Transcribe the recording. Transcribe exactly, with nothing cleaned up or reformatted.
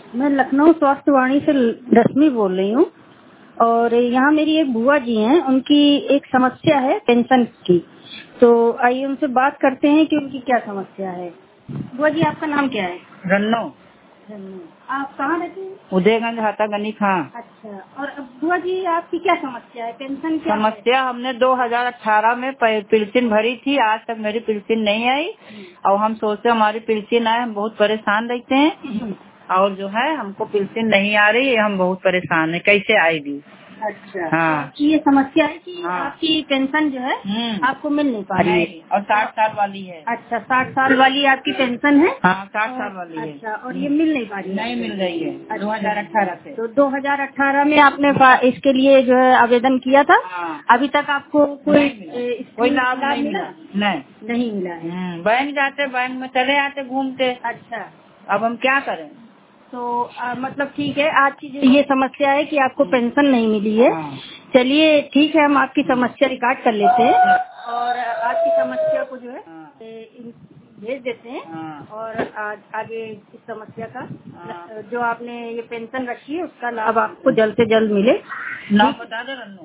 मैं लखनऊ स्वास्थ्य वाणी से रश्मि बोल रही हूँ और यहाँ मेरी एक बुआ जी हैं, उनकी एक समस्या है पेंशन की। तो आइए उनसे बात करते हैं कि उनकी क्या समस्या है। बुआ जी, आपका नाम क्या है? रन्नो। रन्नो। आप कहाँ रहती हैं? उदयगंज हाथा गनी खां। अच्छा, और अब बुआ जी आपकी क्या समस्या है? पेंशन क्या समस्या? हमने दो हज़ार अठारह में पेंशन भरी थी, आज तक मेरी पेंशन नहीं आई और हम सोचते हमारी पेंशन आए, हम बहुत परेशान रहते हैं और जो है हमको पेंशन नहीं आ रही है, हम बहुत परेशान है, कैसे आएगी? अच्छा, हाँ, तो ये समस्या है कि हाँ। आपकी पेंशन जो है आपको मिल नहीं पा रही है और साठ साल वाली है। अच्छा, साठ साल वाली आपकी पेंशन है? हाँ, साठ साल वाली है। अच्छा, और ये मिल नहीं पा रही है? नहीं मिल रही है। अच्छा। दो हज़ार अठारह से। तो दो हज़ार अठारह में आपने इसके लिए जो है आवेदन किया था? हाँ। अभी तक आपको कोई कोई लाभ नहीं मिला? नहीं, नहीं मिला है। बैंक जाते, बैंक में चले आते घूमते। अच्छा, अब हम क्या करें? तो आ, मतलब ठीक है, आज की जो ये समस्या है कि आपको पेंशन नहीं मिली है। हाँ। चलिए ठीक है, हम आपकी समस्या रिकॉर्ड कर लेते हैं और आज की समस्या को जो है हाँ। ए, इन- भेज देते हैं। हाँ। और आज आगे इस समस्या का हाँ। जो आपने ये पेंशन रखी है उसका लाभ आपको जल्द से जल्द मिले। नाम बता दो रन्नू।